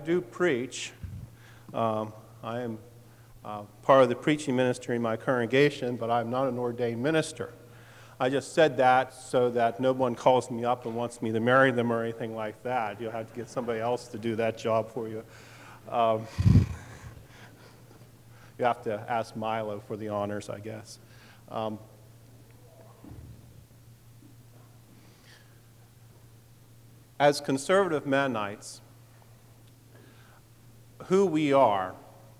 do preach. I am part of the preaching ministry in my congregation, but I'm not an ordained minister. I just said that so that no one calls me up and wants me to marry them or anything like that. You'll have to get somebody else to do that job for you. You have to ask Milo for the honors, I guess. As conservative Mennonites, who we are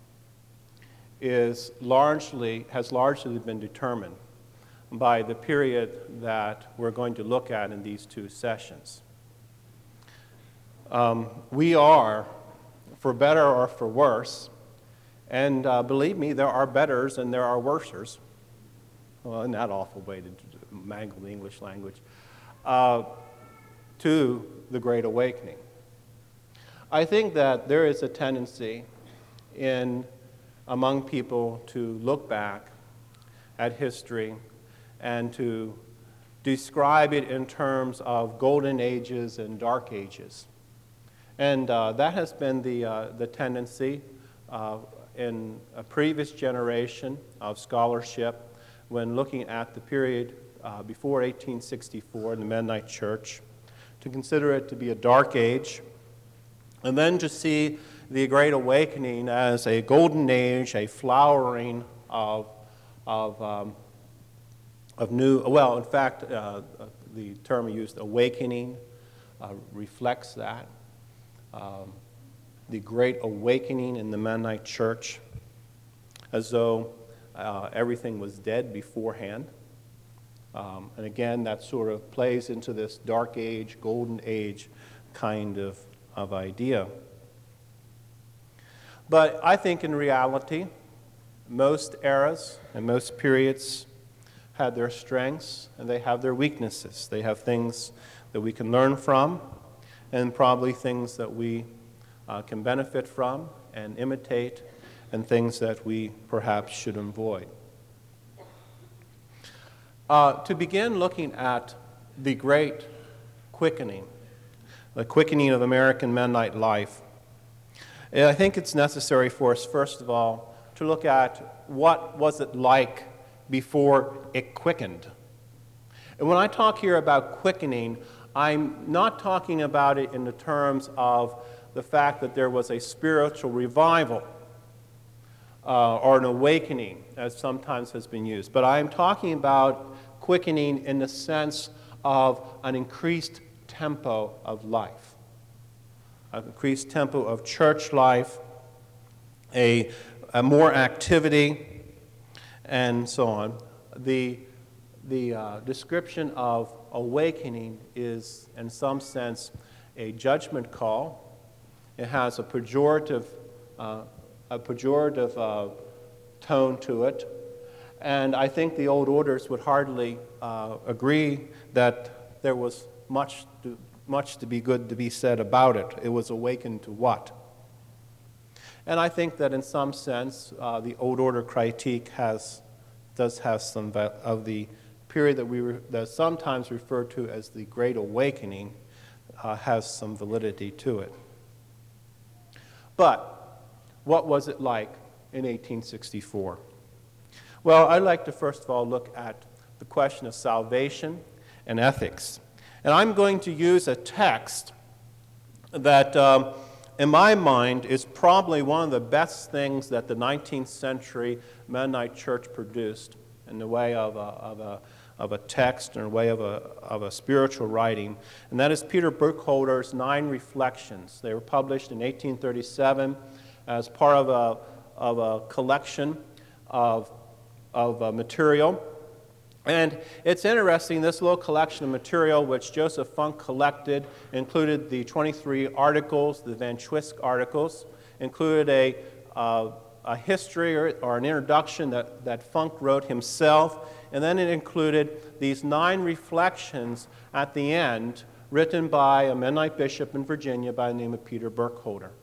has largely been determined by the period that we're going to look at in these two sessions. We are, for better or for worse, and believe me, there are betters and there are worsers. Well, in that awful way to mangle the English language, to the Great Awakening. I think that there is a tendency among people to look back at history and to describe it in terms of golden ages and dark ages. And that has been the tendency in a previous generation of scholarship when looking at the period before 1864 in the Mennonite Church, to consider it to be a dark age, and then to see the Great Awakening as a golden age, a flowering of new, well, in fact, the term used, awakening, reflects that. The Great Awakening in the Mennonite Church, as though everything was dead beforehand. And again, that sort of plays into this dark age, golden age kind of idea. But I think in reality, most eras and most periods had their strengths and they have their weaknesses. They have things that we can learn from and probably things that we can benefit from and imitate, and things that we perhaps should avoid. To begin looking at the Great Quickening, the quickening of American Mennonite life, I think it's necessary for us, first of all, to look at what was it like before it quickened. And when I talk here about quickening, I'm not talking about it in the terms of the fact that there was a spiritual revival or an awakening, as sometimes has been used. But I'm talking about quickening in the sense of an increased tempo of life, an increased tempo of church life, a more activity, and so on. The description of awakening is, in some sense, a judgment call. It has a pejorative tone to it, and I think the old orders would hardly agree that there was much to be good to be said about it. It was awakened to what? And I think that in some sense, the old order critique does have some of the period that sometimes referred to as the Great Awakening has some validity to it. But what was it like in 1864? Well, I'd like to first of all look at the question of salvation and ethics. And I'm going to use a text that, in my mind, is probably one of the best things that the 19th century Mennonite Church produced in the way of a text, in the way of a spiritual writing, and that is Peter Burkholder's 9 Reflections. They were published in 1837 as part of a collection of material. And it's interesting, this little collection of material which Joseph Funk collected included the 23 articles, the Van Twisk articles, included a history or an introduction that Funk wrote himself, and then it included these 9 reflections at the end written by a Mennonite bishop in Virginia by the name of Peter Burkholder.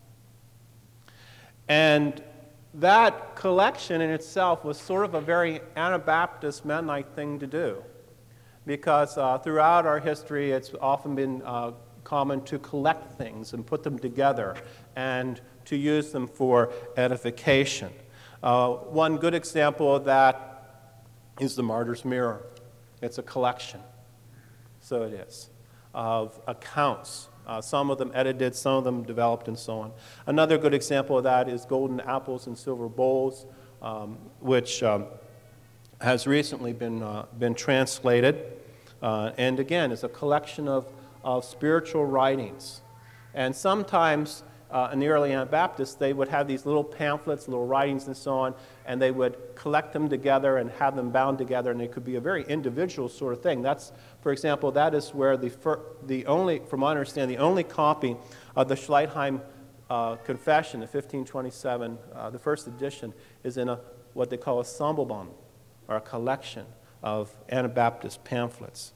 And that collection in itself was sort of a very Anabaptist Mennonite thing to do, because throughout our history it's often been common to collect things and put them together and to use them for edification. One good example of that is the Martyr's Mirror. It's a collection, so it is, of accounts. Some of them edited, some of them developed, and so on. Another good example of that is Golden Apples and Silver Bowls, which has recently been translated, and again is a collection of spiritual writings. And sometimes in the early Anabaptists, they would have these little pamphlets, little writings and so on, and they would collect them together and have them bound together, and it could be a very individual sort of thing. That's, for example, that is where the only, from my understanding, the only copy of the Schleitheim Confession, the 1527, the first edition, is in what they call a Sammelband, or a collection of Anabaptist pamphlets.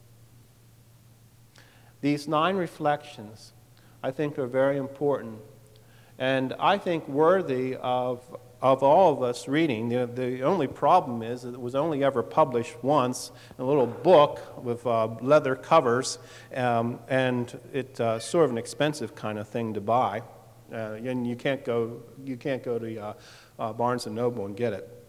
These 9 reflections, I think, are very important, and I think worthy of all of us reading. The only problem is that it was only ever published once in a little book with leather covers, and it's sort of an expensive kind of thing to buy, and you can't go to Barnes and Noble and get it.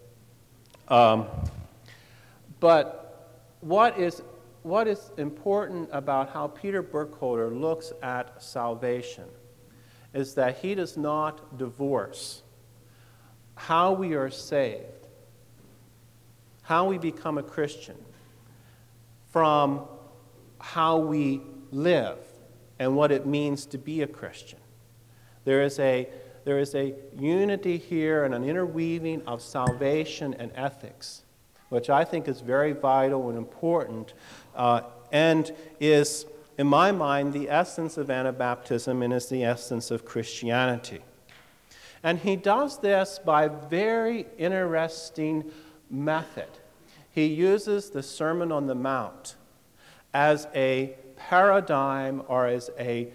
But what is important about how Peter Burkholder looks at salvation is that he does not divorce how we are saved, how we become a Christian, from how we live and what it means to be a Christian. There is a unity here and an interweaving of salvation and ethics, which I think is very vital and important, and is, in my mind, the essence of Anabaptism and is the essence of Christianity. And he does this by a very interesting method. He uses the Sermon on the Mount as a paradigm, or as a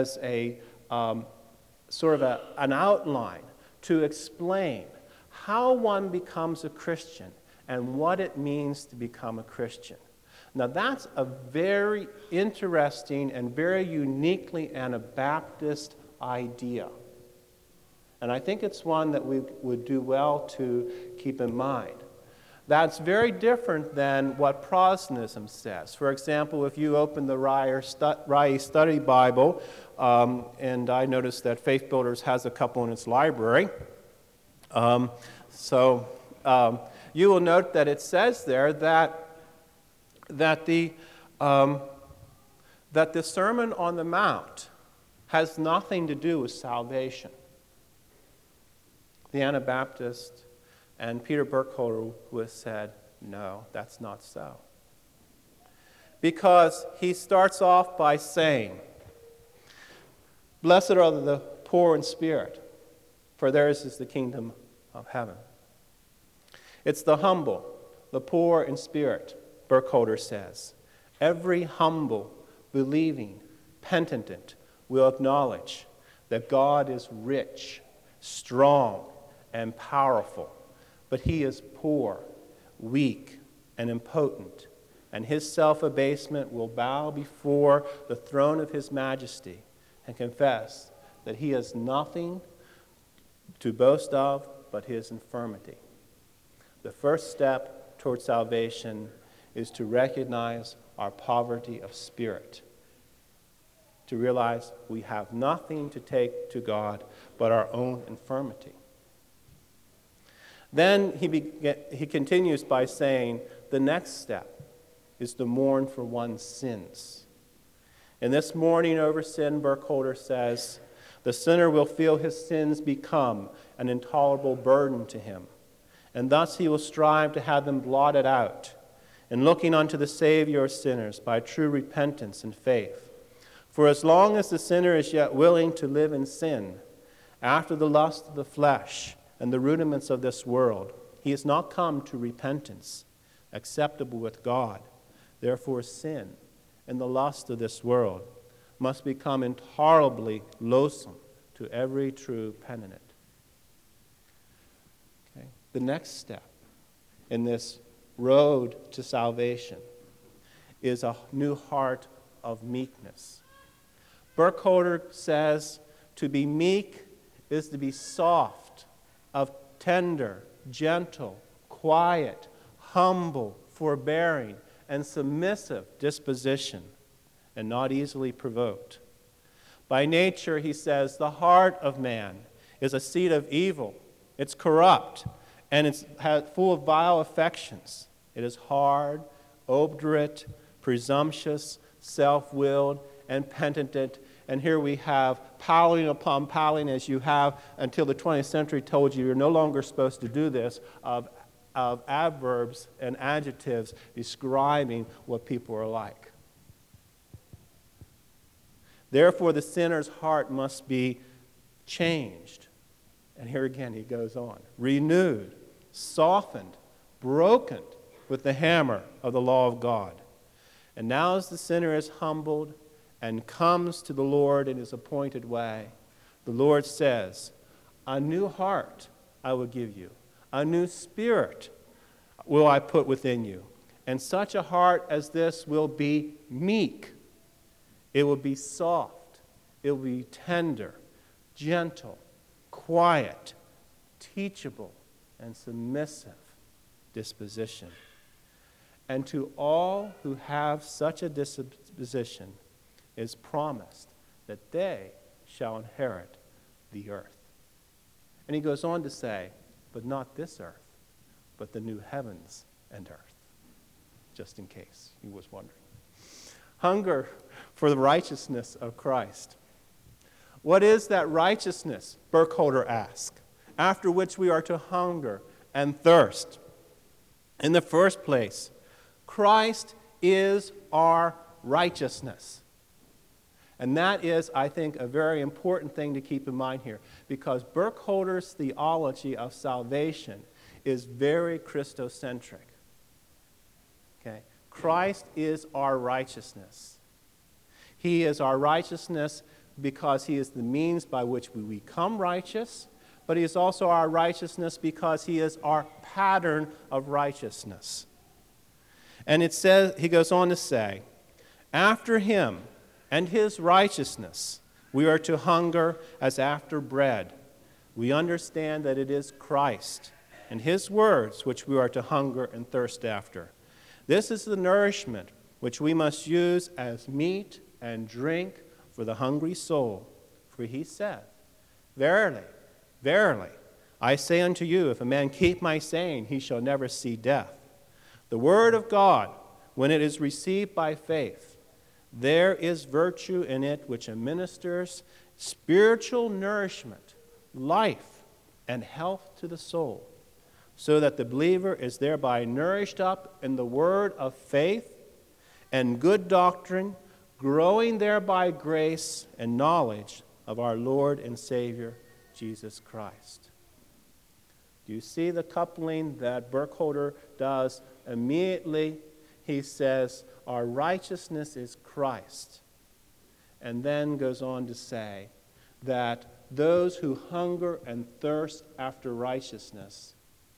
sort of an outline to explain how one becomes a Christian and what it means to become a Christian. Now, that's a very interesting and very uniquely Anabaptist idea. And I think it's one that we would do well to keep in mind. That's very different than what Protestantism says. For example, if you open the Rye Study Bible, and I noticed that Faith Builders has a couple in its library, you will note that it says there that the Sermon on the Mount has nothing to do with salvation. The Anabaptist and Peter Burkholder who has said, no, that's not so. Because he starts off by saying, "Blessed are the poor in spirit, for theirs is the kingdom of heaven." It's the humble, the poor in spirit, Burkholder says. Every humble, believing, penitent will acknowledge that God is rich, strong, and powerful, but he is poor, weak, and impotent, and his self-abasement will bow before the throne of his majesty and confess that he has nothing to boast of but his infirmity. The first step toward salvation is to recognize our poverty of spirit, to realize we have nothing to take to God but our own infirmity. Then he continues by saying the next step is to mourn for one's sins. In this mourning over sin, Burkholder says, the sinner will feel his sins become an intolerable burden to him, and thus he will strive to have them blotted out, in looking unto the Savior of sinners by true repentance and faith. For as long as the sinner is yet willing to live in sin, after the lust of the flesh and the rudiments of this world, he has not come to repentance, acceptable with God. Therefore sin and the lust of this world must become intolerably loathsome to every true penitent. Okay? The next step in this road to salvation is a new heart of meekness. Burkholder says to be meek is to be soft, of tender, gentle, quiet, humble, forbearing, and submissive disposition, and not easily provoked. By nature, he says, the heart of man is a seat of evil. It's corrupt, and it's full of vile affections. It is hard, obdurate, presumptuous, self-willed, and penitent. And here we have piling upon piling, as you have until the 20th century told you you're no longer supposed to do this, of adverbs and adjectives describing what people are like. Therefore, the sinner's heart must be changed. And here again he goes on. Renewed, softened, broken with the hammer of the law of God. And now as the sinner is humbled and comes to the Lord in his appointed way, the Lord says, a new heart I will give you. A new spirit will I put within you. And such a heart as this will be meek. It will be soft. It will be tender, gentle, quiet, teachable, and submissive disposition. And to all who have such a disposition is promised that they shall inherit the earth. And he goes on to say, but not this earth, but the new heavens and earth, just in case he was wondering. Hunger for the righteousness of Christ. What is that righteousness, Burkholder asks, after which we are to hunger and thirst? In the first place, Christ is our righteousness. And that is, I think, a very important thing to keep in mind here, because Burkholder's theology of salvation is very Christocentric. Okay? Christ is our righteousness. He is our righteousness because he is the means by which we become righteous, but he is also our righteousness because he is our pattern of righteousness. And it says, he goes on to say, after him and his righteousness, we are to hunger as after bread. We understand that it is Christ and his words which we are to hunger and thirst after. This is the nourishment which we must use as meat and drink for the hungry soul. For he said, verily, verily, I say unto you, if a man keep my saying, he shall never see death. The word of God, when it is received by faith, there is virtue in it which administers spiritual nourishment, life, and health to the soul, so that the believer is thereby nourished up in the word of faith and good doctrine, growing thereby grace and knowledge of our Lord and Savior, Jesus Christ. Do you see the coupling that Burkholder does? Immediately, he says, our righteousness is Christ. And then goes on to say that those who hunger and thirst after righteousness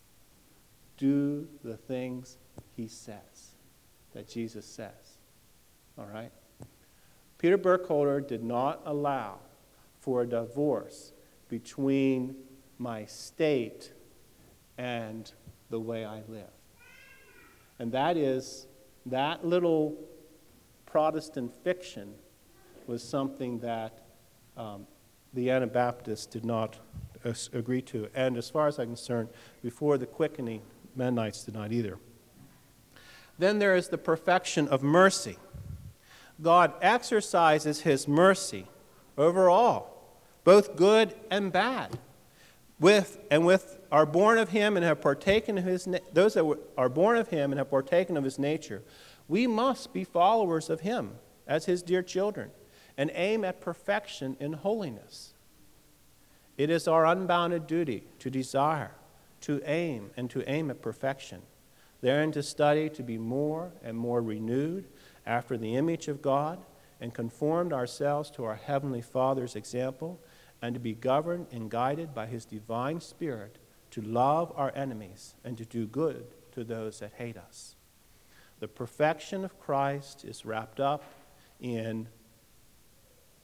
do the things he says, that Jesus says. All right? Peter Burkholder did not allow for a divorce between my state and the way I live. And that is, that little Protestant fiction was something that the Anabaptists did not agree to. And as far as I'm concerned, before the quickening, Mennonites did not either. Then there is the perfection of mercy. God exercises his mercy over all, both good and bad. With are born of him and have partaken of his those that are born of him and have partaken of his nature, we must be followers of him as his dear children and aim at perfection in holiness. It is our unbounded duty to desire, to aim at perfection, therein to study to be more and more renewed after the image of God and conformed ourselves to our heavenly Father's example, and to be governed and guided by his divine Spirit to love our enemies and to do good to those that hate us. The perfection of Christ is wrapped up in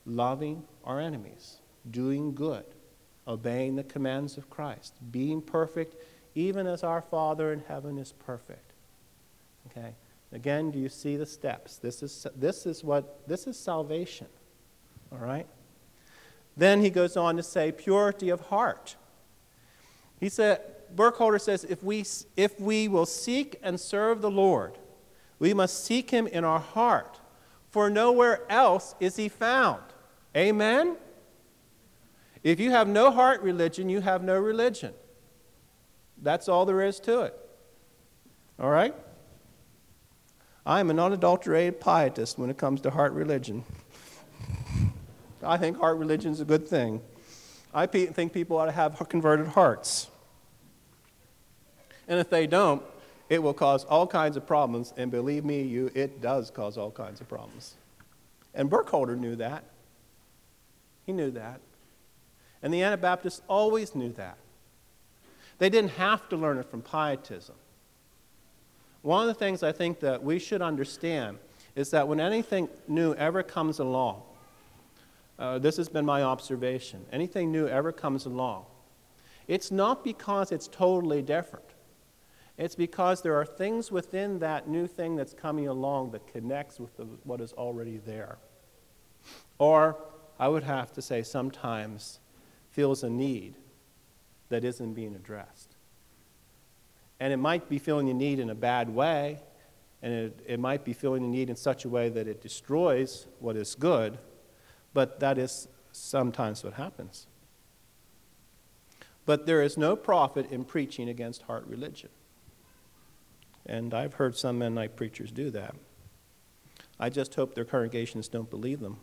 loving our enemies, doing good, obeying the commands of Christ, being perfect, even as our Father in heaven is perfect. Okay? Again, do you see the steps? This is salvation. All right? Then he goes on to say purity of heart. He said, Burkholder says, if we will seek and serve the Lord, we must seek him in our heart, for nowhere else is he found. Amen? If you have no heart religion, you have no religion. That's all there is to it. All right? I am an unadulterated pietist when it comes to heart religion. I think heart religion is a good thing. I think people ought to have converted hearts. And if they don't, it will cause all kinds of problems. And believe me, it does cause all kinds of problems. And Burkholder knew that. He knew that. And the Anabaptists always knew that. They didn't have to learn it from pietism. One of the things I think that we should understand is that when anything new ever comes along, this has been my observation, anything new ever comes along, it's not because it's totally different. It's because there are things within that new thing that's coming along that connects with what is already there. Or, I would have to say, sometimes feels a need that isn't being addressed. And it might be feeling a need in a bad way, and it might be feeling a need in such a way that it destroys what is good, but that is sometimes what happens. But there is no profit in preaching against heart religion. And I've heard some Mennonite preachers do that. I just hope their congregations don't believe them.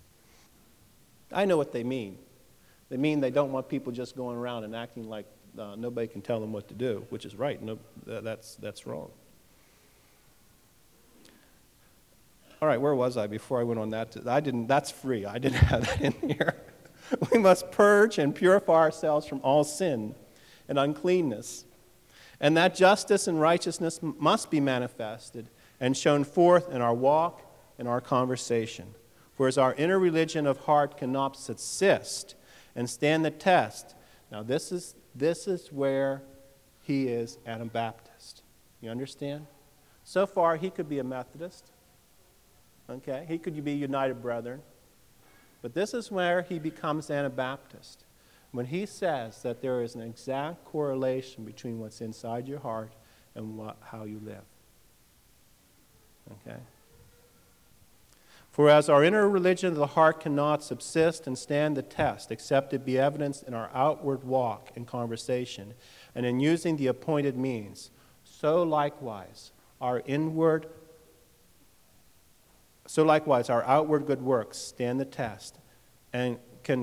I know what they mean. They mean they don't want people just going around and acting like nobody can tell them what to do, which is right. No, that's wrong. All right, where was I before I went on that? That's free. I didn't have that in here. We must purge and purify ourselves from all sin and uncleanness. And that justice and righteousness must be manifested and shown forth in our walk and our conversation. For as our inner religion of heart cannot subsist and stand the test. Now this is where he is Anabaptist. You understand? So far he could be a Methodist. Okay? He could be United Brethren. But this is where he becomes Anabaptist. When he says that there is an exact correlation between what's inside your heart and how you live. Okay? For as our inner religion of the heart cannot subsist and stand the test, except it be evidenced in our outward walk and conversation, and in using the appointed means, so likewise our outward good works stand the test, and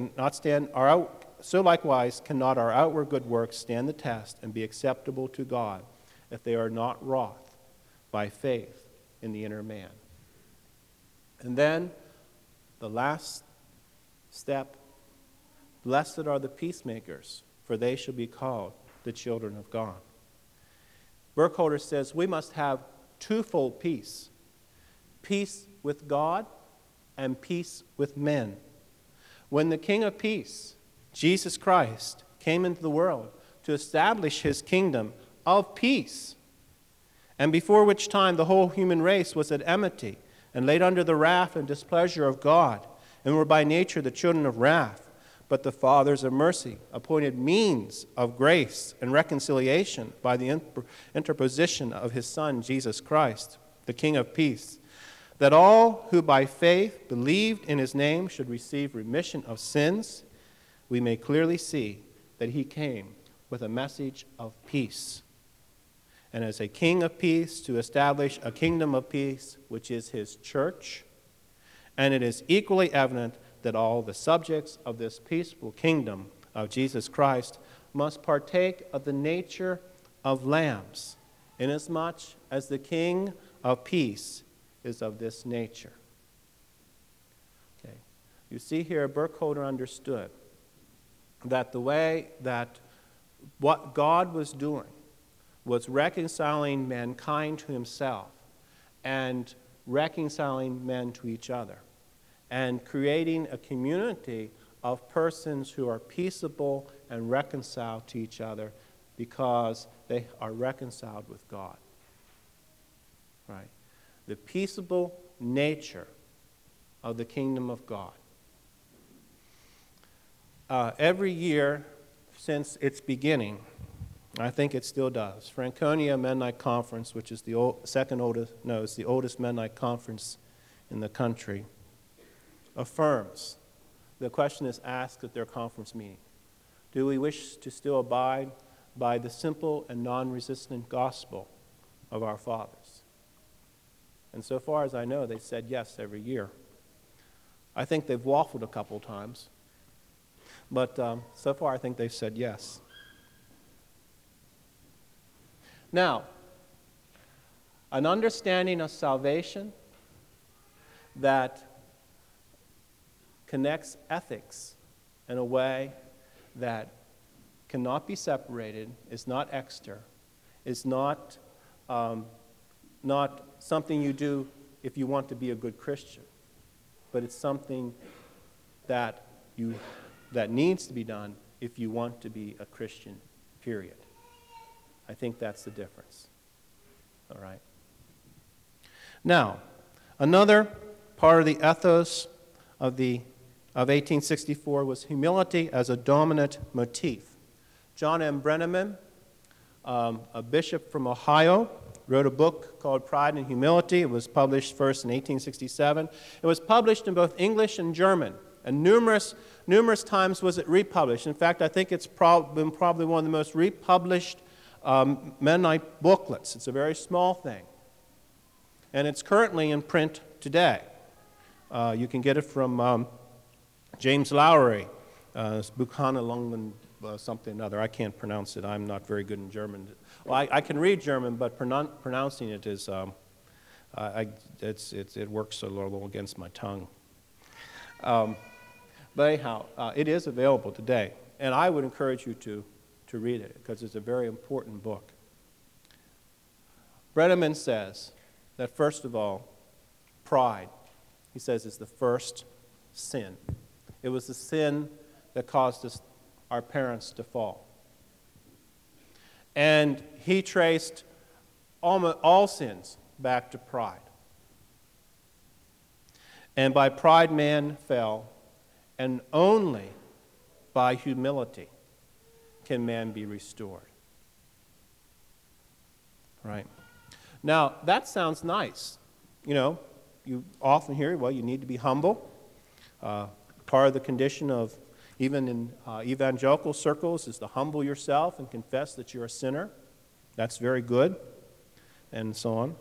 so likewise cannot our outward good works stand the test and be acceptable to God if they are not wrought by faith in the inner man. And then the last step, blessed are the peacemakers, for they shall be called the children of God. Burkholder says we must have twofold peace. Peace with God and peace with men. When the King of Peace, Jesus Christ, came into the world to establish his kingdom of peace, and before which time the whole human race was at enmity and laid under the wrath and displeasure of God, and were by nature the children of wrath, but the fathers of mercy, appointed means of grace and reconciliation by the interposition of his Son, Jesus Christ, the King of Peace, that all who by faith believed in his name should receive remission of sins, we may clearly see that he came with a message of peace. And as a king of peace, to establish a kingdom of peace, which is his church. And it is equally evident that all the subjects of this peaceful kingdom of Jesus Christ must partake of the nature of lambs, inasmuch as the King of peace is of this nature. Okay. You see here, Burkholder understood that the way that what God was doing was reconciling mankind to himself and reconciling men to each other. and creating a community of persons who are peaceable and reconciled to each other because they are reconciled with God. Right? The peaceable nature of the kingdom of God. Every year since its beginning, I think it still does, Franconia Mennonite Conference, which is the it's the oldest Mennonite conference in the country, affirms. The question is asked at their conference meeting. Do we wish to still abide by the simple and non-resistant gospel of our fathers? And so far as I know, they said yes every year. I think they've waffled a couple times, but so far I think they've said yes. Now, an understanding of salvation that connects ethics in a way that cannot be separated, is not extra, is not something you do if you want to be a good Christian, but it's something that needs to be done if you want to be a Christian, period. I think that's the difference. All right. Now, another part of the ethos of 1864 was humility as a dominant motif. John M. Brenneman, a bishop from Ohio, wrote a book called Pride and Humility. It was published first in 1867. It was published in both English and German, and numerous times was it republished. In fact, I think it's been probably one of the most republished Mennonite booklets. It's a very small thing. And it's currently in print today. You can get it from James Lowry, Buchana Lungen, something or other. I can't pronounce it. I'm not very good in German. Well, I can read German, but pronouncing it is, it works a little against my tongue. But anyhow, it is available today. And I would encourage you to read it because it's a very important book. Brenneman says that first of all, pride, he says, is the first sin. It was the sin that caused our parents to fall. And he traced all sins back to pride. And by pride man fell, and only by humility can man be restored. Right? Now, that sounds nice. You know, you often hear, well, you need to be humble. Part of the condition of, even in evangelical circles, is to humble yourself and confess that you're a sinner. That's very good, and so on.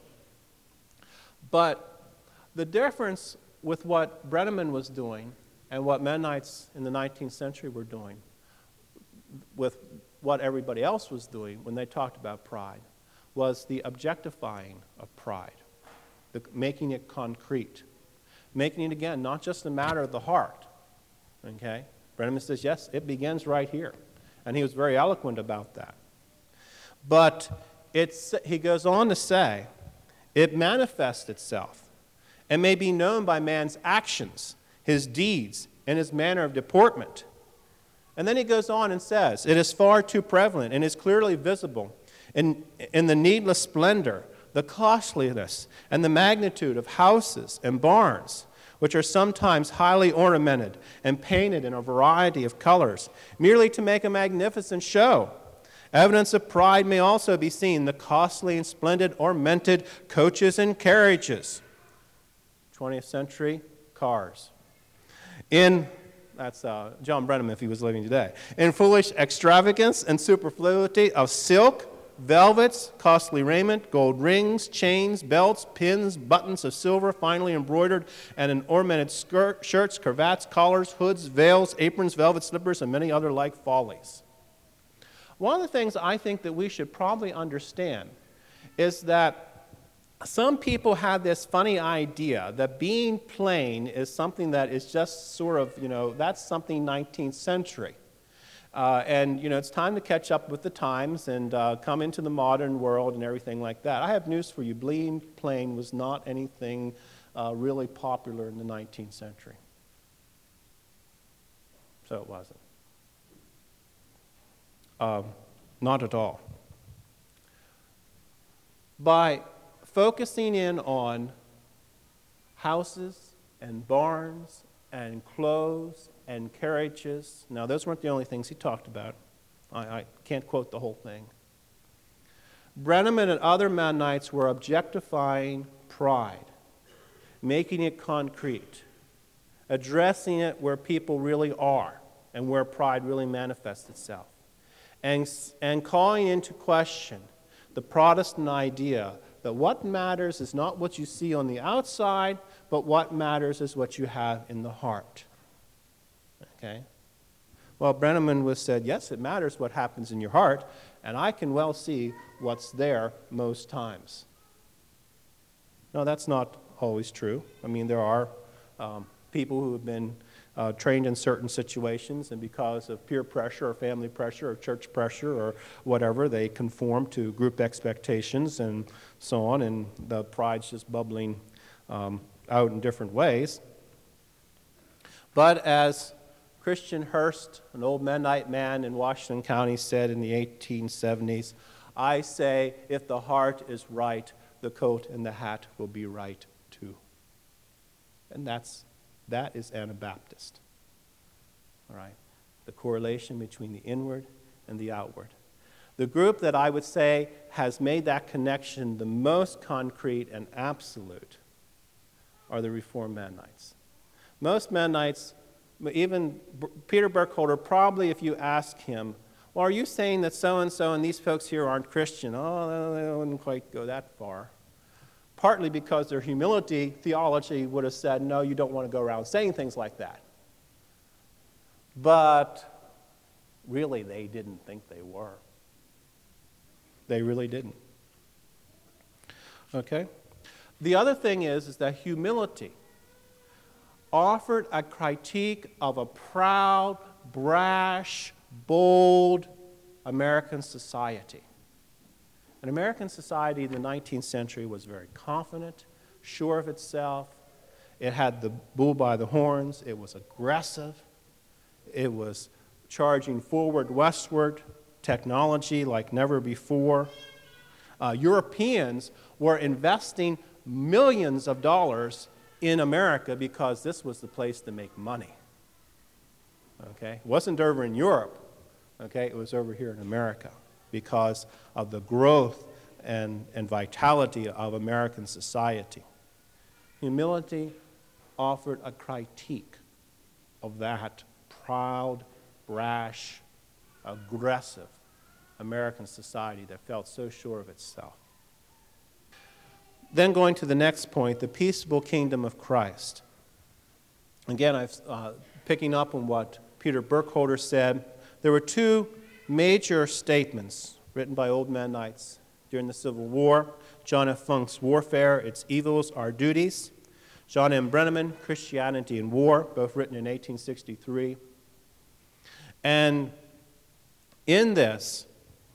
But the difference with what Brenneman was doing and what Mennonites in the 19th century were doing with what everybody else was doing when they talked about pride was the objectifying of pride, making it concrete, making it, again, not just a matter of the heart. Okay? Brenneman says, yes, it begins right here. And he was very eloquent about that. But he goes on to say, it manifests itself and may be known by man's actions, his deeds, and his manner of deportment. And then he goes on and says, it is far too prevalent and is clearly visible in the needless splendor, the costliness, and the magnitude of houses and barns, which are sometimes highly ornamented and painted in a variety of colors, merely to make a magnificent show. Evidence of pride may also be seen in the costly and splendid ornamented coaches and carriages. 20th century cars. That's John Brenneman if he was living today. In foolish extravagance and superfluity of silk, velvets, costly raiment, gold rings, chains, belts, pins, buttons of silver, finely embroidered, and in ornamented shirts, cravats, collars, hoods, veils, aprons, velvet slippers, and many other like follies. One of the things I think that we should probably understand is that some people have this funny idea that being plain is something that is just sort of, that's something 19th century. And it's time to catch up with the times and come into the modern world and everything like that. I have news for you. Being plain was not anything really popular in the 19th century. So it wasn't. Not at all. By focusing in on houses and barns and clothes and carriages, now those weren't the only things he talked about. I can't quote the whole thing. Brenneman and other Mennonites were objectifying pride, making it concrete, addressing it where people really are and where pride really manifests itself, and calling into question the Protestant idea that what matters is not what you see on the outside, but what matters is what you have in the heart. Okay? Well, Brenneman said, yes, it matters what happens in your heart, and I can well see what's there most times. No, that's not always true. I mean, there are people who have been trained in certain situations, and because of peer pressure or family pressure or church pressure or whatever, they conform to group expectations and so on, and the pride's just bubbling out in different ways. But as Christian Hurst, an old Mennonite man in Washington County, said in the 1870s, I say, if the heart is right, the coat and the hat will be right too. And that is Anabaptist. All right? The correlation between the inward and the outward. The group that I would say has made that connection the most concrete and absolute are the Reformed Mennonites. Most Mennonites, even Peter Burkholder, probably if you ask him, well, are you saying that so-and-so and these folks here aren't Christian? Oh, they wouldn't quite go that far. Partly because their humility theology would have said, no, you don't want to go around saying things like that. But really, they didn't think they were. They really didn't. Okay? The other thing is that humility offered a critique of a proud, brash, bold American society. An American society in the 19th century was very confident, sure of itself. It had the bull by the horns. It was aggressive. It was charging forward westward, technology like never before. Europeans were investing millions of dollars in America because this was the place to make money. Okay? It wasn't over in Europe. Okay? It was over here in America because of the growth and vitality of American society. Humility offered a critique of that proud, brash, aggressive American society that felt so sure of itself. Then going to the next point, the peaceable kingdom of Christ. Again, picking up on what Peter Burkholder said, there were two major statements written by old Mennonites during the Civil War. John F. Funk's Warfare, Its Evils, Our Duties. John M. Brenneman, Christianity and War, both written in 1863. And in this,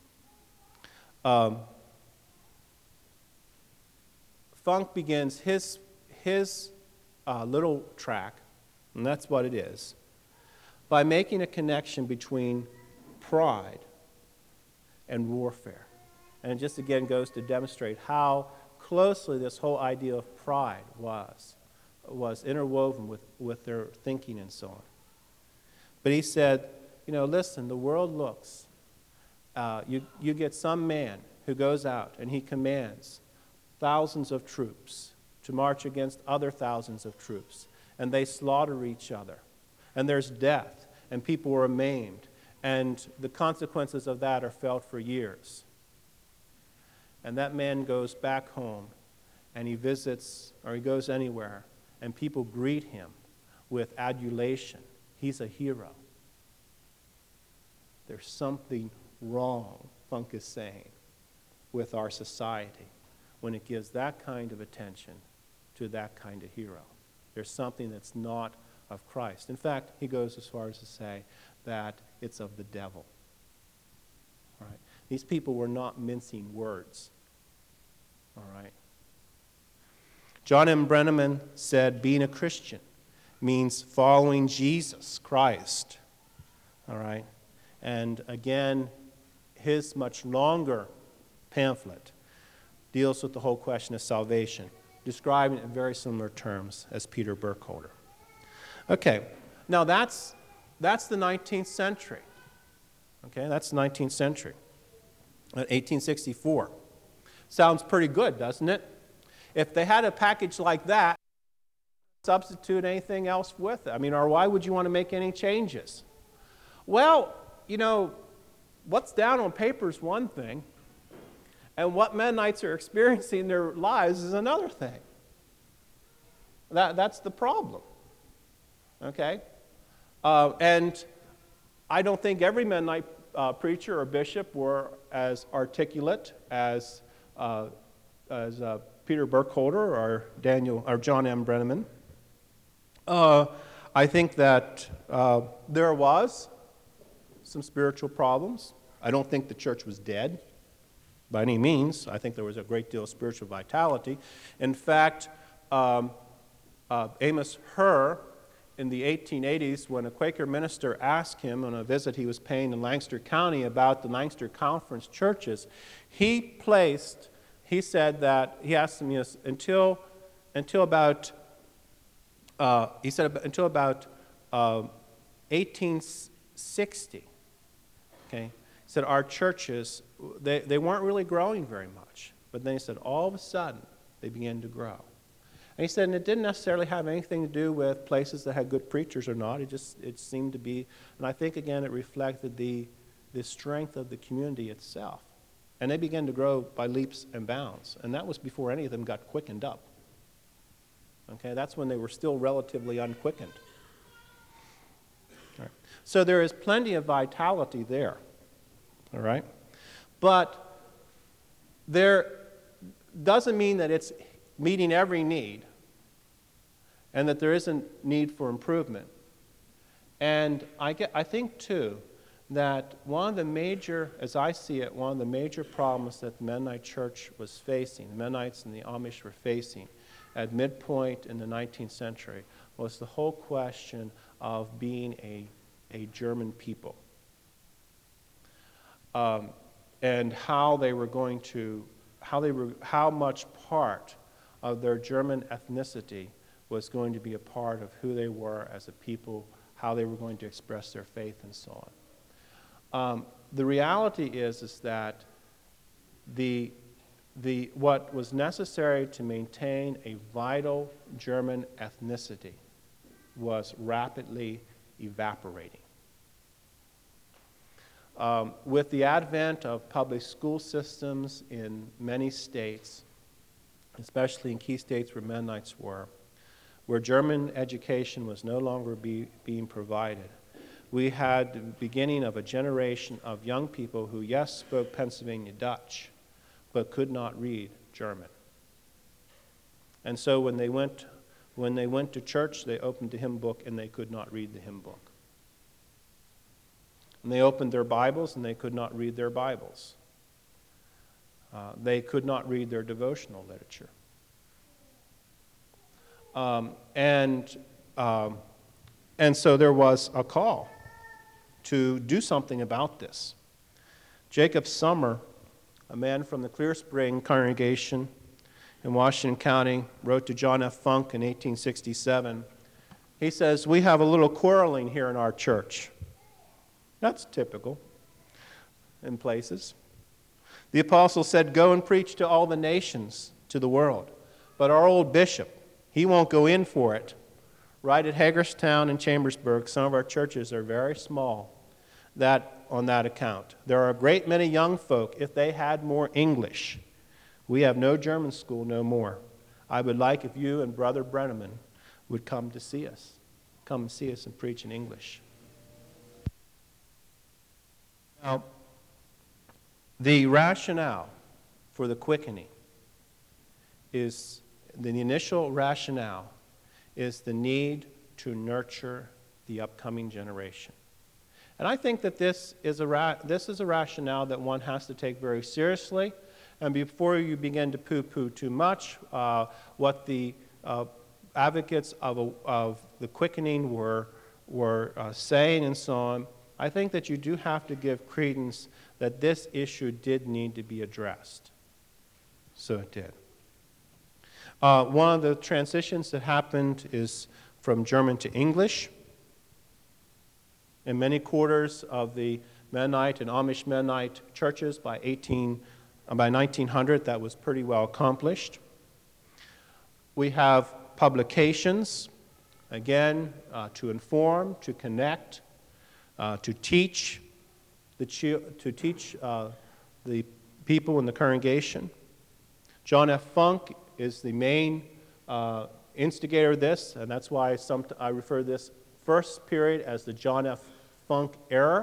Funk begins his little track, and that's what it is, by making a connection between pride and warfare. And it just again goes to demonstrate how closely this whole idea of pride was interwoven with their thinking and so on. But he said, listen, the world looks. You get some man who goes out and he commands thousands of troops to march against other thousands of troops, and they slaughter each other, and there's death, and people are maimed, and the consequences of that are felt for years. And that man goes back home, and he visits, or he goes anywhere, and people greet him with adulation. He's a hero. There's something wrong, Funk is saying, with our society when it gives that kind of attention to that kind of hero. There's something that's not of Christ. In fact, he goes as far as to say that it's of the devil. All right? These people were not mincing words. All right? John M. Brenneman said being a Christian means following Jesus Christ. All right? And again, his much longer pamphlet deals with the whole question of salvation, describing it in very similar terms as Peter Burkholder. Okay, now that's the 19th century. Okay, that's the 19th century. 1864. Sounds pretty good, doesn't it? If they had a package like that, substitute anything else with it. I mean, or why would you want to make any changes? Well, you know, what's down on paper is one thing, and what Mennonites are experiencing in their lives is another thing. That's the problem. Okay? And I don't think every Mennonite preacher or bishop were as articulate as Peter Burkholder or John M. Brenneman. I think that there was some spiritual problems. I don't think the church was dead by any means. I think there was a great deal of spiritual vitality. In fact, Amos Herr, in the 1880s, when a Quaker minister asked him on a visit he was paying in Lancaster County about the Lancaster Conference churches, he said that, he asked him, yes, until about 1860, okay, he said our churches, they weren't really growing very much. But then he said all of a sudden they began to grow. And he said, and it didn't necessarily have anything to do with places that had good preachers or not. It seemed to be, and I think again it reflected the strength of the community itself. And they began to grow by leaps and bounds. And that was before any of them got quickened up. Okay, that's when they were still relatively unquickened. All right. So there is plenty of vitality there. All right? But there doesn't mean that it's meeting every need and that there isn't need for improvement. And I think, too, that one of the major, as I see it, one of the major problems that the Mennonite church was facing, the Mennonites and the Amish were facing at midpoint in the 19th century, was the whole question of being a German people. And how they were going to, how much part of their German ethnicity was going to be a part of who they were as a people, how they were going to express their faith and so on. The reality is that what was necessary to maintain a vital German ethnicity was rapidly evaporating. With the advent of public school systems in many states, especially in key states where Mennonites were, where German education was no longer being provided, we had the beginning of a generation of young people who, yes, spoke Pennsylvania Dutch, but could not read German. And so when they went to church, they opened the hymn book and they could not read the hymn book. And they opened their Bibles and they could not read their Bibles. They could not read their devotional literature. And so there was a call to do something about this. Jacob Summer, a man from the Clear Spring congregation in Washington County, wrote to John F. Funk in 1867. He says, "We have a little quarreling here in our church." That's typical in places. The apostle said, "Go and preach to all the nations, to the world." But our old bishop, he won't go in for it. Right at Hagerstown and Chambersburg, some of our churches are very small on that account. There are a great many young folk, if they had more English. We have no German school no more. I would like if you and Brother Brenneman would come to see us. Come and see us and preach in English. Now, the rationale for the quickening is, the initial rationale is the need to nurture the upcoming generation. And I think that this is a rationale that one has to take very seriously, And before you begin to poo-poo too much, what the advocates of the quickening were saying and so on, I think that you do have to give credence that this issue did need to be addressed. So it did. One of the transitions that happened is from German to English. In many quarters of the Mennonite and Amish Mennonite churches by 1900, that was pretty well accomplished. We have publications, again, to inform, to connect, to teach the people in the congregation. John F. Funk is the main instigator of this, and that's why I refer to this first period as the John F. Funk era.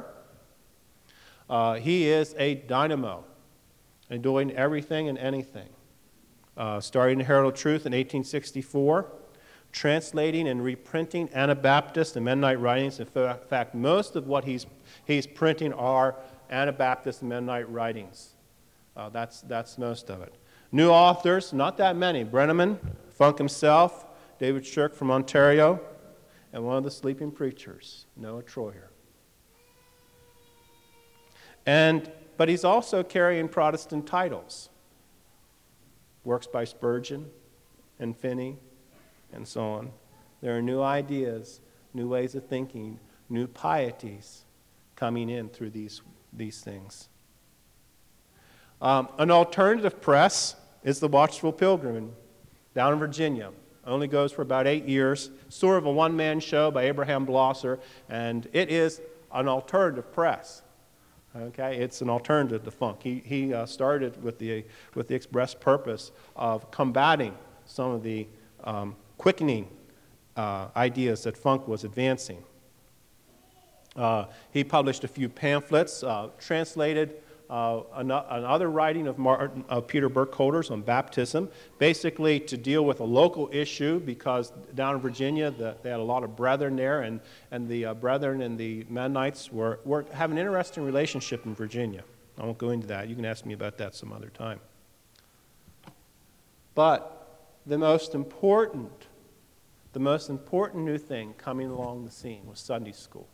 He is a dynamo in doing everything and anything. Starting the Herald of Truth in 1864, translating and reprinting Anabaptist and Mennonite writings. In fact, most of what he's printing are Anabaptist and Mennonite writings. That's most of it. New authors, not that many. Brenneman, Funk himself, David Shirk from Ontario, and one of the sleeping preachers, Noah Troyer. But he's also carrying Protestant titles. Works by Spurgeon and Finney and so on. There are new ideas, new ways of thinking, new pieties coming in through these things. An alternative press is the Watchful Pilgrim down in Virginia. Only goes for about 8 years. Sort of a one-man show by Abraham Blosser, and it is an alternative press. Okay, it's an alternative to Funk. He started with the express purpose of combating some of the quickening ideas that Funk was advancing. He published a few pamphlets, translated another writing of Peter Burkholder's on baptism, basically to deal with a local issue, because down in Virginia they had a lot of brethren there, and the brethren and the Mennonites have an interesting relationship in Virginia. I won't go into that. You can ask me about that some other time. But the most important new thing coming along the scene was Sunday school.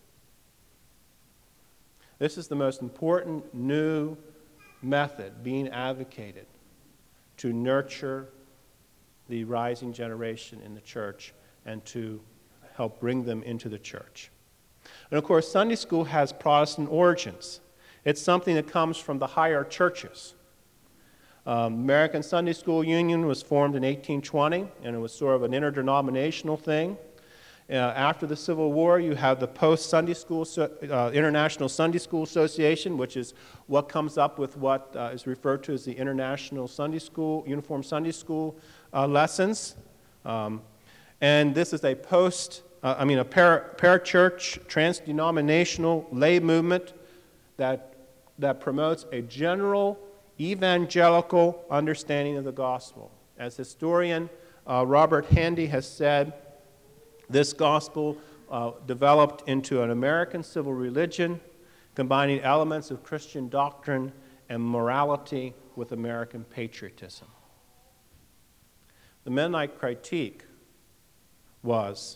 This is the most important new method being advocated to nurture the rising generation in the church and to help bring them into the church. And of course, Sunday school has Protestant origins. It's something that comes from the higher churches. American Sunday School Union was formed in 1820, and it was sort of an interdenominational thing. After the Civil War, you have the Post-Sunday School International Sunday School Association, which is what comes up with what is referred to as the International Sunday School, Uniform Sunday School lessons. And this is a parachurch, trans-denominational lay movement that promotes a general evangelical understanding of the gospel. As historian Robert Handy has said, this gospel developed into an American civil religion, combining elements of Christian doctrine and morality with American patriotism. The Mennonite critique was,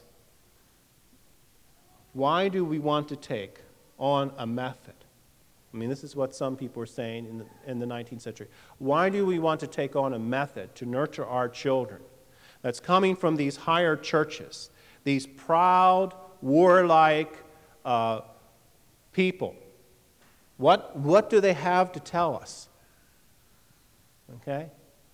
why do we want to take on a method? I mean, this is what some people were saying in the 19th century. Why do we want to take on a method to nurture our children that's coming from these higher churches, these proud, warlike people? What do they have to tell us? Okay?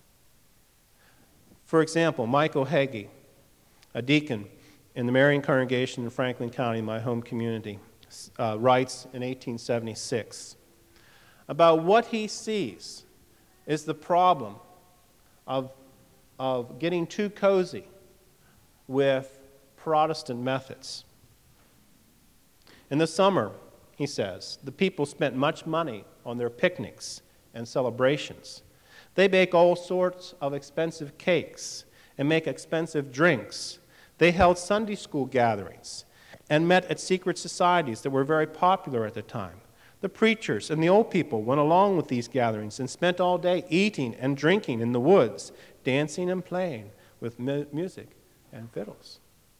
For example, Michael Hagee, a deacon in the Marian congregation in Franklin County, my home community, writes in 1876 about what he sees is the problem of getting too cozy with Protestant methods. In the summer, he says, the people spent much money on their picnics and celebrations. They bake all sorts of expensive cakes and make expensive drinks. They held Sunday school gatherings and met at secret societies that were very popular at the time. The preachers and the old people went along with these gatherings and spent all day eating and drinking in the woods, dancing and playing with music and fiddles.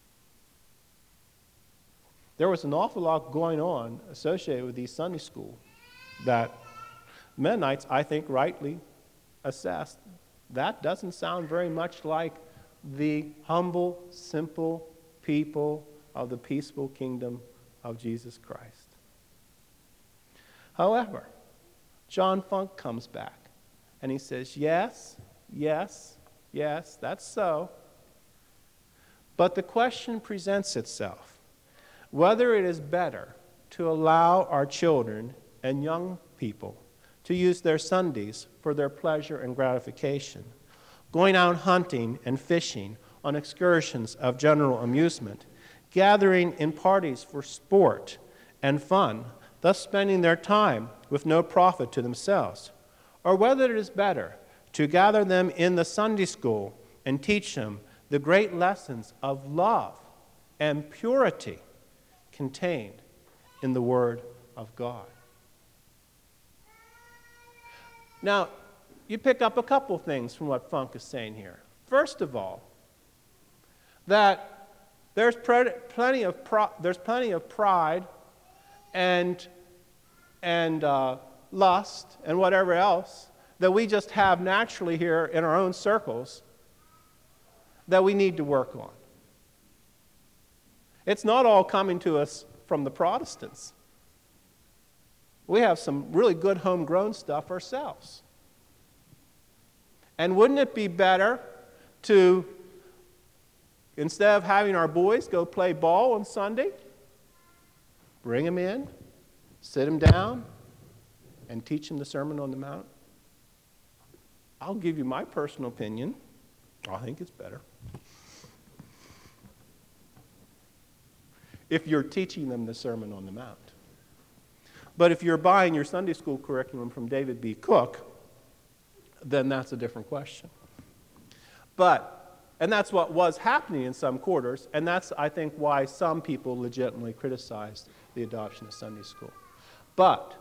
There was an awful lot going on associated with these Sunday school that Mennonites, I think, rightly assessed. That doesn't sound very much like the humble, simple people of the peaceful kingdom of Jesus Christ. However, John Funk comes back and he says, yes, yes, yes, that's so. But the question presents itself, whether it is better to allow our children and young people to use their Sundays for their pleasure and gratification, going out hunting and fishing on excursions of general amusement, gathering in parties for sport and fun, thus spending their time with no profit to themselves, or whether it is better to gather them in the Sunday school and teach them the great lessons of love and purity contained in the Word of God. Now, you pick up a couple things from what Funk is saying here. First of all, that there's plenty of pride and lust and whatever else that we just have naturally here in our own circles that we need to work on. It's not all coming to us from the Protestants. We have some really good homegrown stuff ourselves. And wouldn't it be better to, instead of having our boys go play ball on Sunday, bring them in, sit them down, and teach them the Sermon on the Mount? I'll give you my personal opinion. I think it's better. If you're teaching them the Sermon on the Mount. But if you're buying your Sunday school curriculum from David B. Cook, then that's a different question. And that's what was happening in some quarters, and that's, I think, why some people legitimately criticized the adoption of Sunday school. But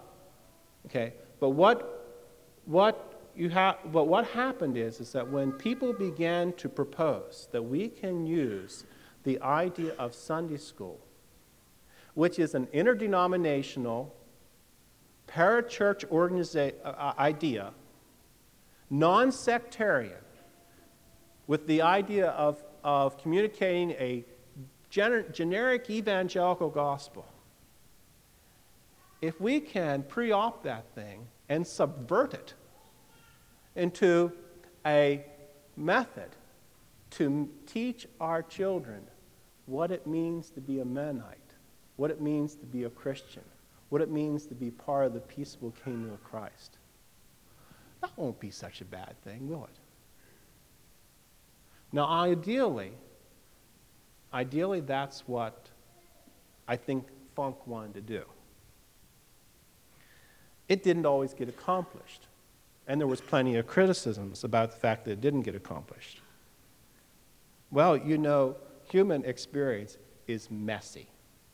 what happened is that when people began to propose that we can use the idea of Sunday school, which is an interdenominational, parachurch idea, non-sectarian, with the idea of communicating a generic evangelical gospel, if we can pre-op that thing and subvert it into a method to teach our children what it means to be a Mennonite, what it means to be a Christian, what it means to be part of the peaceable kingdom of Christ, that won't be such a bad thing, will it? Now, ideally, that's what I think Funk wanted to do. It didn't always get accomplished, and there was plenty of criticisms about the fact that it didn't get accomplished. Well, you know, human experience is messy.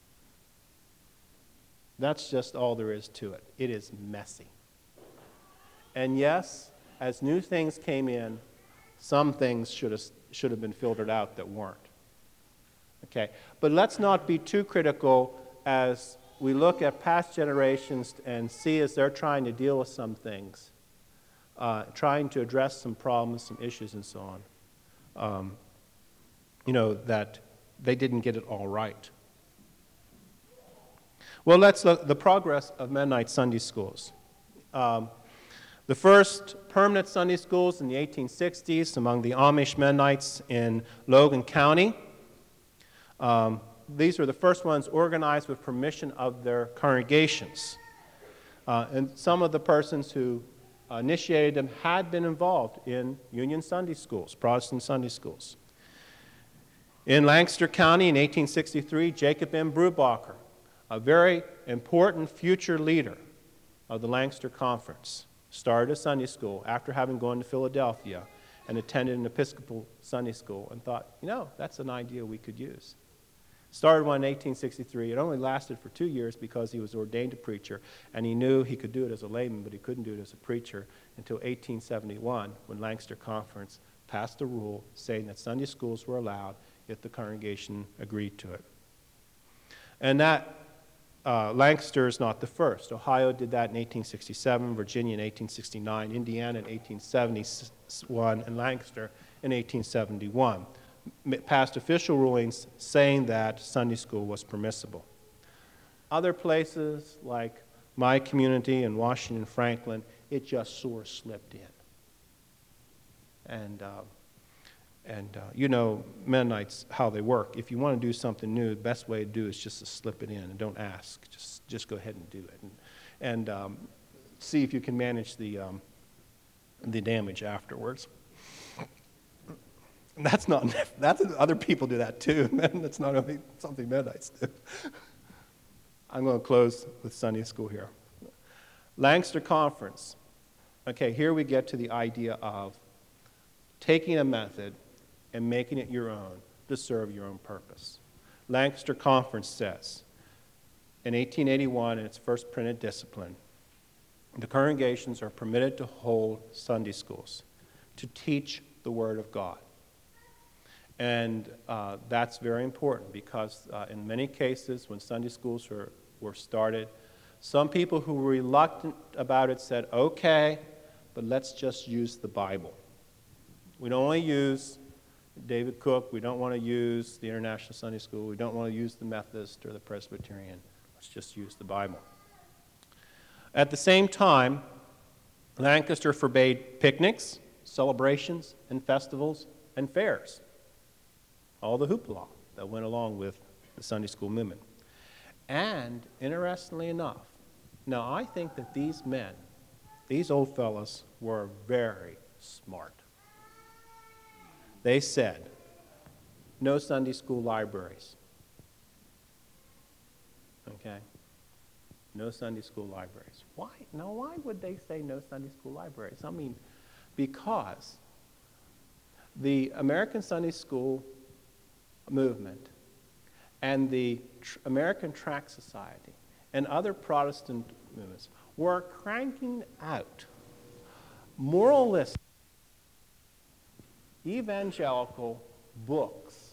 That's just all there is to it. It is messy. And yes, as new things came in, some things should have been filtered out that weren't. Okay, but let's not be too critical as we look at past generations and see as they're trying to deal with some things, trying to address some problems, some issues, and so on. That they didn't get it all right. Well, let's look at the progress of Mennonite Sunday schools. The first permanent Sunday schools in the 1860s among the Amish Mennonites in Logan County. These were the first ones organized with permission of their congregations. And some of the persons who initiated them had been involved in Union Sunday schools, Protestant Sunday schools. In Lancaster County in 1863, Jacob M. Brubacher, a very important future leader of the Lancaster Conference, started a Sunday school after having gone to Philadelphia and attended an Episcopal Sunday school and thought, that's an idea we could use. Started one in 1863. It only lasted for 2 years because he was ordained a preacher, and he knew he could do it as a layman, but he couldn't do it as a preacher until 1871, when Lancaster Conference passed a rule saying that Sunday schools were allowed if the congregation agreed to it. And that Lancaster is not the first. Ohio did that in 1867, Virginia in 1869, Indiana in 1871, and Lancaster in 1871. Passed official rulings saying that Sunday school was permissible. Other places, like my community in Washington, Franklin, it just sort of slipped in. And you know, Mennonites, how they work. If you want to do something new, the best way to do it is just to slip it in and don't ask. Just go ahead and do it. And see if you can manage the damage afterwards. That's other people do that too. That's not only something Mennonites do. I'm going to close with Sunday school here. Lancaster Conference. Okay, here we get to the idea of taking a method and making it your own to serve your own purpose. Lancaster Conference says, in 1881, in its first printed discipline, the congregations are permitted to hold Sunday schools to teach the Word of God. And that's very important because in many cases when Sunday schools were started, some people who were reluctant about it said, okay, but let's just use the Bible. We don't want to use David Cook. We don't want to use the International Sunday School. We don't want to use the Methodist or the Presbyterian. Let's just use the Bible. At the same time, Lancaster forbade picnics, celebrations, and festivals, and fairs. All the hoopla that went along with the Sunday school movement. And interestingly enough, now I think that these men, these old fellas, were very smart. They said, no Sunday school libraries. Okay? No Sunday school libraries. Why? Now, why would they say no Sunday school libraries? I mean, because the American Sunday School movement and the American Tract Society and other Protestant movements were cranking out moralistic, evangelical books.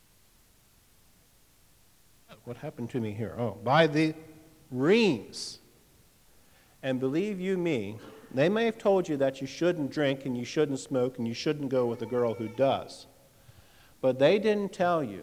What happened to me here? Oh, by the reams. And believe you me, they may have told you that you shouldn't drink and you shouldn't smoke and you shouldn't go with a girl who does. But they didn't tell you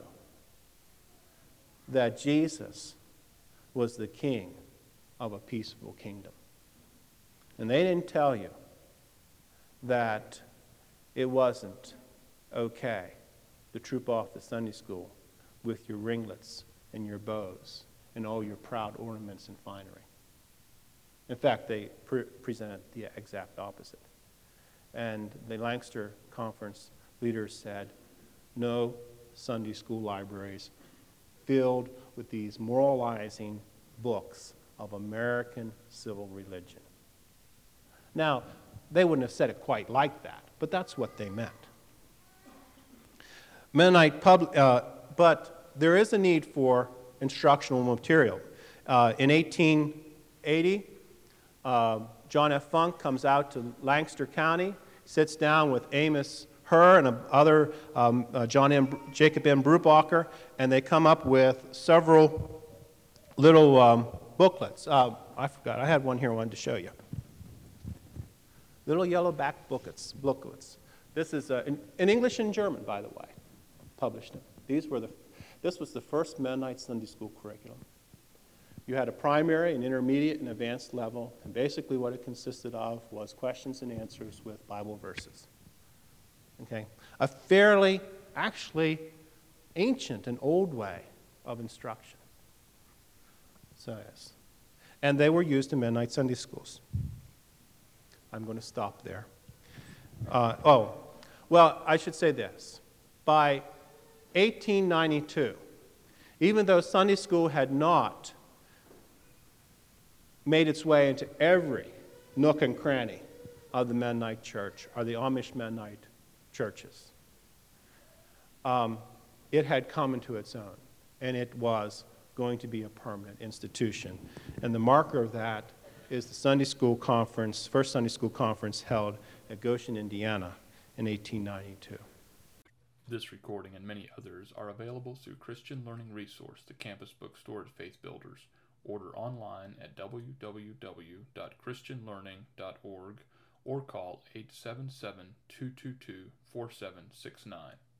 that Jesus was the king of a peaceable kingdom. And they didn't tell you that it wasn't okay to troop off to Sunday school with your ringlets and your bows and all your proud ornaments and finery. In fact, they presented the exact opposite. And the Lancaster Conference leaders said, no Sunday school libraries filled with these moralizing books of American civil religion. Now, they wouldn't have said it quite like that, but that's what they meant. But there is a need for instructional material. In 1880, John F. Funk comes out to Lancaster County, sits down with Amos Herr and other Jacob M. Brubacher, and they come up with several little booklets. I forgot, I had one here I wanted to show you. Little yellow back booklets. This is in English and German, by the way, published them. This was the first Mennonite Sunday school curriculum. You had a primary, an intermediate, and advanced level, and basically what it consisted of was questions and answers with Bible verses. Okay? A fairly, actually, ancient and old way of instruction. So, yes. And they were used in Mennonite Sunday schools. I'm going to stop there. Well, I should say this. By 1892, even though Sunday school had not made its way into every nook and cranny of the Mennonite church, or the Amish Mennonite churches, it had come into its own. and it was going to be a permanent institution. And the marker of that is the Sunday School Conference, first Sunday School Conference held at Goshen, Indiana in 1892. This recording and many others are available through Christian Learning Resource, the campus bookstore at Faith Builders. Order online at www.christianlearning.org or call 877-222-4769.